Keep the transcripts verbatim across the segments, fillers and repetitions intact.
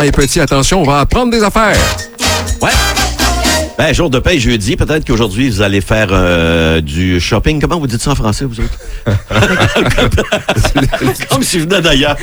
grand et petit, attention, on va apprendre des affaires. Ouais. Ben, jour de paye jeudi, peut-être qu'aujourd'hui, vous allez faire euh, du shopping. Comment vous dites ça en français, vous autres? Comme si je venais d'ailleurs.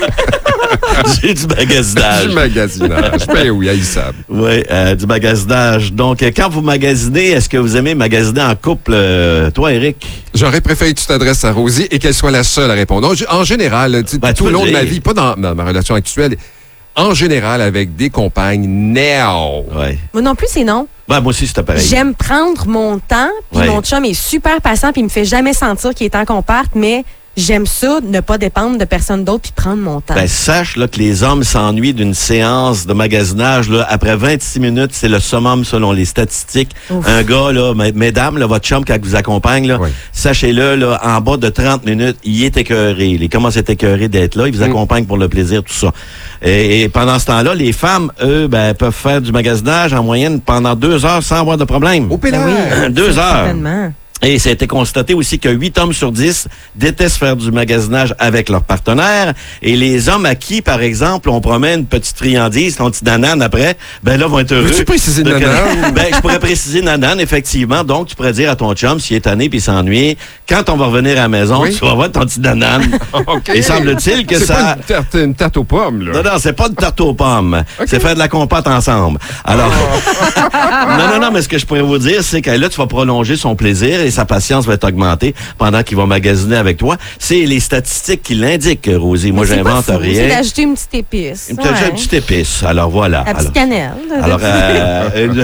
J'ai du magasinage. Du magasinage. Ben oui, haïssable. Oui, euh, du magasinage. Donc, quand vous magasinez, est-ce que vous aimez magasiner en couple? Euh, toi, Éric? J'aurais préféré que tu t'adresses à Rosie et qu'elle soit la seule à répondre. En général, ben, tout le long de ma vie, pas dans, dans ma relation actuelle, en général, avec des compagnes, now. Ouais. Moi non plus, c'est non. Ben, moi aussi, c'est pareil. J'aime prendre mon temps, puis ouais. mon chum est super patient, puis il me fait jamais sentir qu'il est temps qu'on parte, mais j'aime ça, ne pas dépendre de personne d'autre, puis prendre mon temps. Ben, sache là, que les hommes s'ennuient d'une séance de magasinage. Là, après vingt-six minutes, c'est le summum selon les statistiques. Ouf. Un gars, là, mesdames, là, votre chum, quand il vous accompagne, là, oui. sachez-le, là, en bas de trente minutes, il est écœuré. Il commence à être écœuré d'être là. Il vous mm. accompagne pour le plaisir, tout ça. Et, et pendant ce temps-là, les femmes, eux, ben, peuvent faire du magasinage en moyenne pendant deux heures sans avoir de problème. Au pénal. Ben oui, deux heures. Certainement. Et ça a été constaté aussi que huit hommes sur dix détestent faire du magasinage avec leur partenaire. Et les hommes à qui, par exemple, on promet une petite friandise, ton petit nanane après, ben là, vont être heureux. Veux-tu préciser de nanane? Ben, je pourrais préciser nanane, effectivement. Donc, tu pourrais dire à ton chum, s'il est tanné puis s'ennuie, quand on va revenir à la maison, oui. tu vas voir ton petit nanane. Okay. Et semble-t-il que c'est ça... C'est pas une tarte, une tarte aux pommes, là. Non, non, c'est pas une tarte aux pommes. Okay. C'est faire de la compote ensemble. Alors... Oh. non, non, non, mais ce que je pourrais vous dire, c'est que là, tu vas prolonger son plaisir et sa patience va être augmenter pendant qu'il va magasiner avec toi. C'est les statistiques qui l'indiquent, Rosie. Moi, j'invente rien. C'est d'ajouter une petite épice. Une, ouais. une petite épice. Alors, voilà. La petite alors, cannelle. Alors, euh,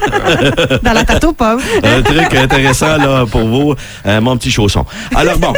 dans la tarte aux pommes. Un truc intéressant, là, pour vous, euh, mon petit chausson. Alors, bon.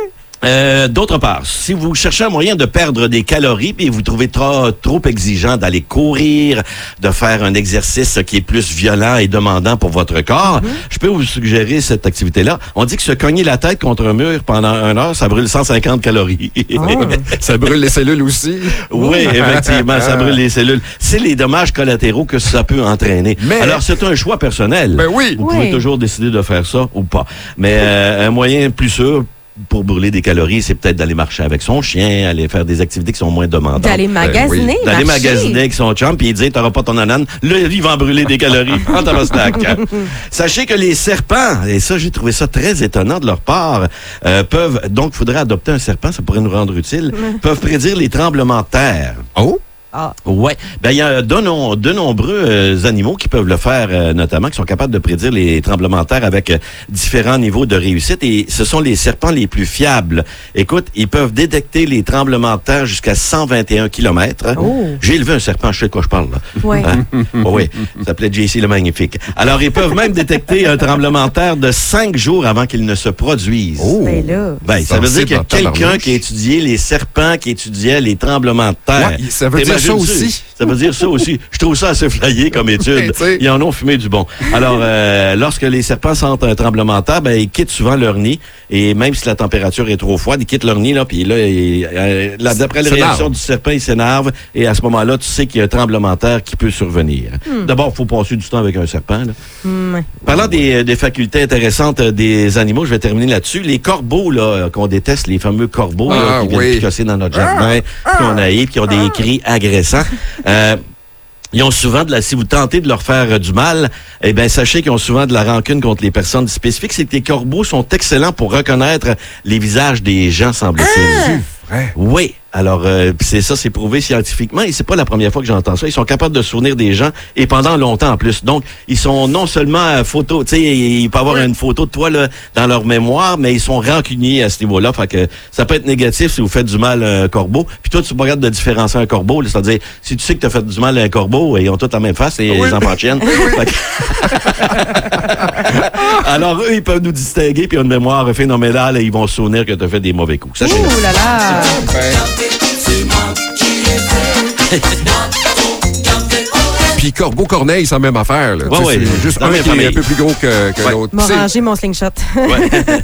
Euh, d'autre part, si vous cherchez un moyen de perdre des calories et vous trouvez trop, trop exigeant d'aller courir, de faire un exercice qui est plus violent et demandant pour votre corps, mm-hmm. je peux vous suggérer cette activité-là. On dit que se cogner la tête contre un mur pendant une heure, ça brûle cent cinquante calories. Oh. Ça brûle les cellules aussi? Oui, effectivement, ça brûle les cellules. C'est les dommages collatéraux que ça peut entraîner. Mais... Alors, c'est un choix personnel. Ben oui. Vous oui. pouvez toujours décider de faire ça ou pas. Mais euh, un moyen plus sûr pour brûler des calories, c'est peut-être d'aller marcher avec son chien, aller faire des activités qui sont moins demandantes. D'aller magasiner, ben oui. D'aller magasiner avec son chum, puis il dit, t'auras pas ton anane, là, il va en brûler des calories en tabaslac. Sachez que les serpents, et ça, j'ai trouvé ça très étonnant de leur part, euh, peuvent, donc, il faudrait adopter un serpent, ça pourrait nous rendre utile, peuvent prédire les tremblements de terre. Oh? Ah. Oui. Ben, il y a de, no- de nombreux euh, animaux qui peuvent le faire, euh, notamment, qui sont capables de prédire les tremblements de terre avec euh, différents niveaux de réussite. Et ce sont les serpents les plus fiables. Écoute, ils peuvent détecter les tremblements de terre jusqu'à cent vingt et un kilomètres. Oh. J'ai élevé un serpent, je sais de quoi je parle. Là. Ouais. Hein? Oh, oui. Ça s'appelait J C le Magnifique. Alors, ils peuvent même détecter un tremblement de terre de cinq jours avant qu'il ne se produise. Oh. Ben là. Ben, ça veut dire qu'il y a quelqu'un qui a étudié les serpents, qui étudiait les tremblements de terre. Ouais, ça veut dire ça aussi. Ça veut dire ça aussi. Je trouve ça assez flyé comme étude. Ils en ont fumé du bon. Alors, euh, lorsque les serpents sentent un tremblement de terre, ben, ils quittent souvent leur nid. Et même si la température est trop froide, ils quittent leur nid, là, puis là, ils, euh, là d'après la réaction du serpent, il s'énerve. Et à ce moment-là, tu sais qu'il y a un tremblement de terre qui peut survenir. Hmm. D'abord, il faut passer du temps avec un serpent. Là. Hmm. Parlant des, des facultés intéressantes des animaux, je vais terminer là-dessus. Les corbeaux, là, qu'on déteste, les fameux corbeaux, ah, là, qui viennent oui. picosser dans notre jardin, ah, qu'on haït, qui ont des cris agressants. Euh, Ils ont souvent de la, si vous tentez de leur faire euh, du mal, eh bien, sachez qu'ils ont souvent de la rancune contre les personnes spécifiques. C'est que les corbeaux sont excellents pour reconnaître les visages des gens, semble-t-il. Ah, oui. Alors, euh, c'est ça, c'est prouvé scientifiquement et c'est pas la première fois que j'entends ça. Ils sont capables de se souvenir des gens et pendant longtemps en plus. Donc, ils sont non seulement euh, photo, tu sais, il peut y avoir oui. une photo de toi là, dans leur mémoire, mais ils sont rancuniers à ce niveau-là. Fait que ça peut être négatif si vous faites du mal à un corbeau. Puis toi, tu peux regarder de différencier un corbeau. Là, c'est-à-dire, si tu sais que tu as fait du mal à un corbeau, ils ont tous la même face et oui. les enfants de chienne. Alors, eux, ils peuvent nous distinguer puis ont une mémoire phénoménale et ils vont se souvenir que tu as fait des mauvais coups. Ouh là là! Puis Corbeau-Corneille, c'est la même affaire. Là. Ouais, ouais, c'est juste un qui famille. Est un peu plus gros que, que ouais. l'autre. M'a rangé mon slingshot. Ouais.